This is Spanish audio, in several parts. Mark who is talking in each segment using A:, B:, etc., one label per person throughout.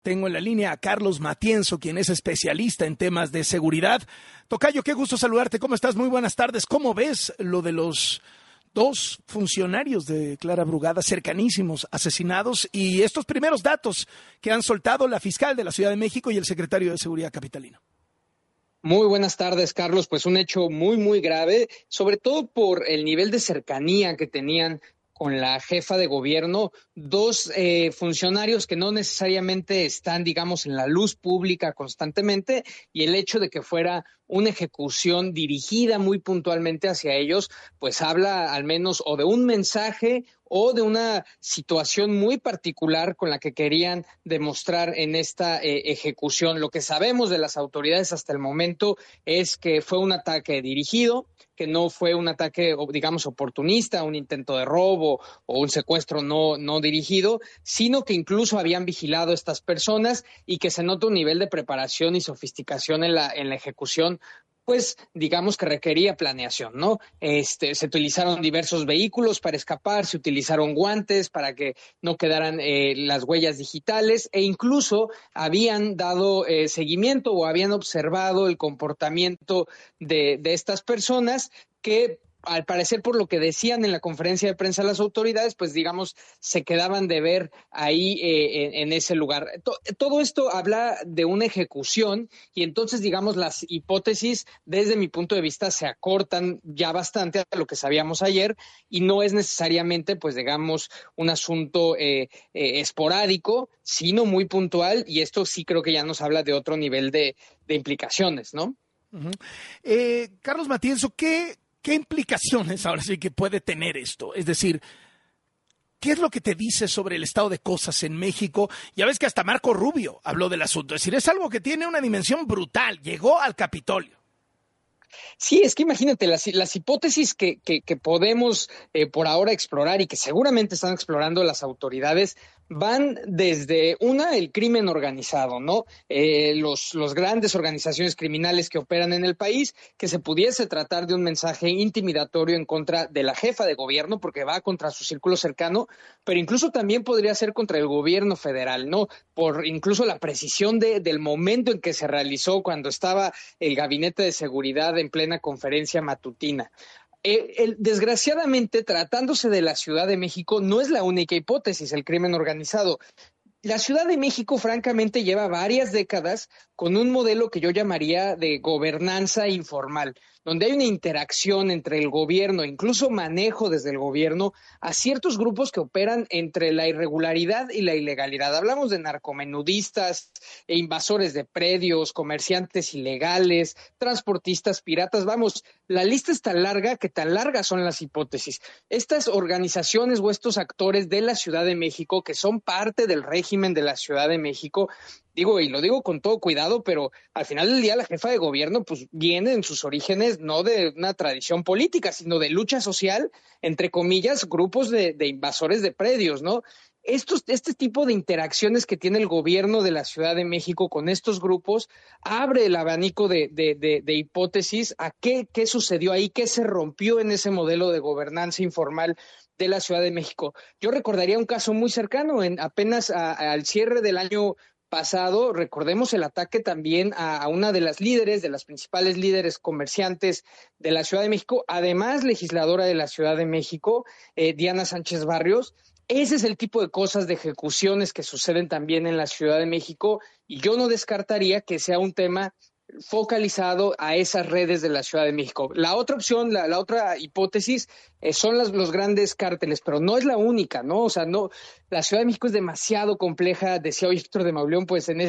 A: Tengo en la línea a Carlos Matienzo, quien es especialista en temas de seguridad. Tocayo, qué gusto saludarte. ¿Cómo estás? Muy buenas tardes. ¿Cómo ves lo de los dos funcionarios de Clara Brugada cercanísimos asesinados y estos primeros datos que han soltado la fiscal de la Ciudad de México y el secretario de Seguridad capitalino?
B: Muy buenas tardes, Carlos. Pues un hecho muy grave, sobre todo por el nivel de cercanía que tenían con la jefa de gobierno, dos funcionarios que no necesariamente están, digamos, en la luz pública constantemente, y el hecho de que fuera una ejecución dirigida muy puntualmente hacia ellos, pues habla al menos o de un mensaje o de una situación muy particular con la que querían demostrar en esta ejecución. Lo que sabemos de las autoridades hasta el momento es que fue un ataque dirigido, que no fue un ataque, digamos, oportunista, un intento de robo o un secuestro no dirigido, sino que incluso habían vigilado a estas personas y que se nota un nivel de preparación y sofisticación en la ejecución, pues digamos que requería planeación, ¿no? Se utilizaron diversos vehículos para escapar, se utilizaron guantes para que no quedaran las huellas digitales, e incluso habían dado seguimiento o habían observado el comportamiento de estas personas que, al parecer, por lo que decían en la conferencia de prensa las autoridades, pues digamos, se quedaban de ver ahí en ese lugar. Todo esto habla de una ejecución, y entonces, digamos, las hipótesis, desde mi punto de vista, se acortan ya bastante a lo que sabíamos ayer, y no es necesariamente, pues digamos, un asunto esporádico, sino muy puntual, y esto sí creo que ya nos habla de otro nivel de implicaciones, ¿no?
A: Uh-huh. Carlos Matienzo, ¿qué implicaciones ahora sí que puede tener esto? Es decir, ¿qué es lo que te dice sobre el estado de cosas en México? Ya ves que hasta Marco Rubio habló del asunto. Es decir, es algo que tiene una dimensión brutal. Llegó al Capitolio.
B: Sí, es que imagínate, las hipótesis que podemos por ahora explorar y que seguramente están explorando las autoridades van desde el crimen organizado, ¿no? Los grandes organizaciones criminales que operan en el país, que se pudiese tratar de un mensaje intimidatorio en contra de la jefa de gobierno, porque va contra su círculo cercano, pero incluso también podría ser contra el gobierno federal, ¿no? Por incluso la precisión del momento en que se realizó, cuando estaba el gabinete de seguridad en plena conferencia matutina. Desgraciadamente, tratándose de la Ciudad de México, no es la única hipótesis, el crimen organizado. La Ciudad de México, francamente, lleva varias décadas con un modelo que yo llamaría de gobernanza informal, donde hay una interacción entre el gobierno, incluso manejo desde el gobierno, a ciertos grupos que operan entre la irregularidad y la ilegalidad. Hablamos de narcomenudistas, invasores de predios, comerciantes ilegales, transportistas piratas. Vamos, la lista es tan larga que tan largas son las hipótesis. Estas organizaciones o estos actores de la Ciudad de México, que son parte del régimen de la Ciudad de México, y lo digo con todo cuidado, pero al final del día la jefa de gobierno pues viene en sus orígenes no de una tradición política, sino de lucha social, entre comillas, grupos de invasores de predios, ¿no? Este tipo de interacciones que tiene el gobierno de la Ciudad de México con estos grupos abre el abanico de hipótesis a qué sucedió ahí, qué se rompió en ese modelo de gobernanza informal de la Ciudad de México. Yo recordaría un caso muy cercano, apenas al cierre del año pasado, recordemos el ataque también a una de las principales líderes comerciantes de la Ciudad de México, además legisladora de la Ciudad de México, Diana Sánchez Barrios. Ese es el tipo de cosas, de ejecuciones que suceden también en la Ciudad de México, y yo no descartaría que sea un tema focalizado a esas redes de la Ciudad de México. La otra opción, la otra hipótesis son los grandes cárteles, pero no es la única, ¿no? O sea, no, la Ciudad de México es demasiado compleja, decía hoy Héctor de Mauleón, pues en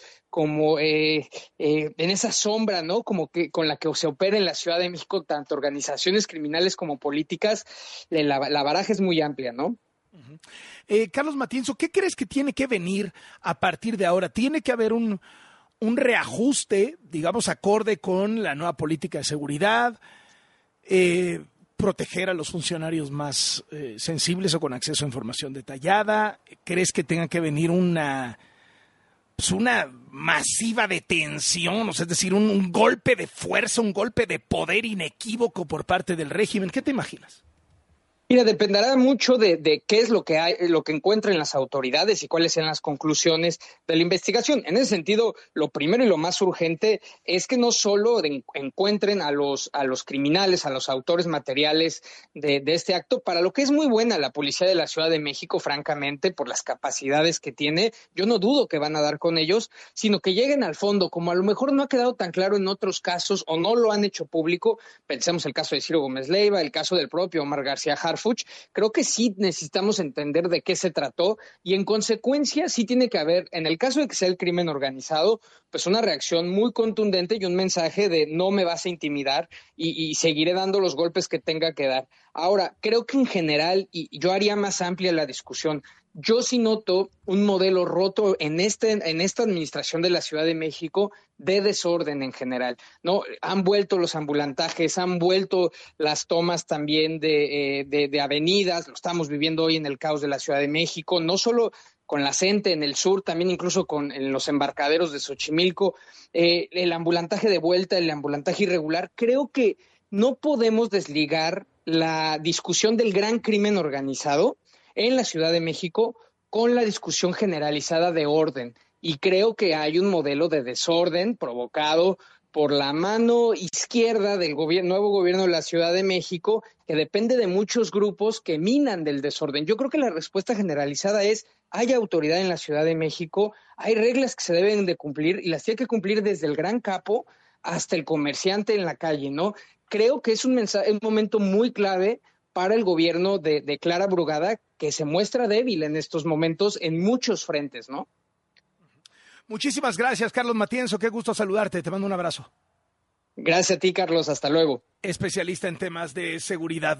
B: esa sombra, ¿no? Como que con la que se opera en la Ciudad de México, tanto organizaciones criminales como políticas, la baraja es muy amplia, ¿no?
A: Carlos Matienzo, ¿qué crees que tiene que venir a partir de ahora? ¿Tiene que haber un reajuste, digamos, acorde con la nueva política de seguridad, proteger a los funcionarios más sensibles o con acceso a información detallada? ¿Crees que tenga que venir una masiva detención, o sea, es decir, un golpe de fuerza, un golpe de poder inequívoco por parte del régimen? ¿Qué te imaginas?
B: Mira, dependerá mucho de qué es lo que hay, lo que encuentren las autoridades y cuáles sean las conclusiones de la investigación. En ese sentido, lo primero y lo más urgente es que no solo encuentren a los criminales, a los autores materiales de este acto, para lo que es muy buena la policía de la Ciudad de México, francamente, por las capacidades que tiene. Yo no dudo que van a dar con ellos, sino que lleguen al fondo, como a lo mejor no ha quedado tan claro en otros casos o no lo han hecho público. Pensemos el caso de Ciro Gómez Leiva, el caso del propio Omar García Harfuch. Creo que sí necesitamos entender de qué se trató y en consecuencia sí tiene que haber, en el caso de que sea el crimen organizado, pues una reacción muy contundente y un mensaje de no me vas a intimidar y seguiré dando los golpes que tenga que dar. Ahora, creo que en general, y yo haría más amplia la discusión, yo sí noto un modelo roto en esta administración de la Ciudad de México de desorden en general, ¿no? Han vuelto los ambulantajes, han vuelto las tomas también de avenidas, lo estamos viviendo hoy en el caos de la Ciudad de México, no solo con la CENTE en el sur, también incluso en los embarcaderos de Xochimilco, el ambulantaje de vuelta, el ambulantaje irregular. Creo que no podemos desligar la discusión del gran crimen organizado en la Ciudad de México con la discusión generalizada de orden. Y creo que hay un modelo de desorden provocado por la mano izquierda del nuevo gobierno de la Ciudad de México, que depende de muchos grupos que minan del desorden. Yo creo que la respuesta generalizada es: hay autoridad en la Ciudad de México, hay reglas que se deben de cumplir y las tiene que cumplir desde el gran capo hasta el comerciante en la calle, ¿no? Creo que es un momento muy clave para el gobierno de Clara Brugada, que se muestra débil en estos momentos en muchos frentes, ¿no?
A: Muchísimas gracias, Carlos Matienzo. Qué gusto saludarte. Te mando un abrazo.
B: Gracias a ti, Carlos. Hasta luego.
A: Especialista en temas de seguridad.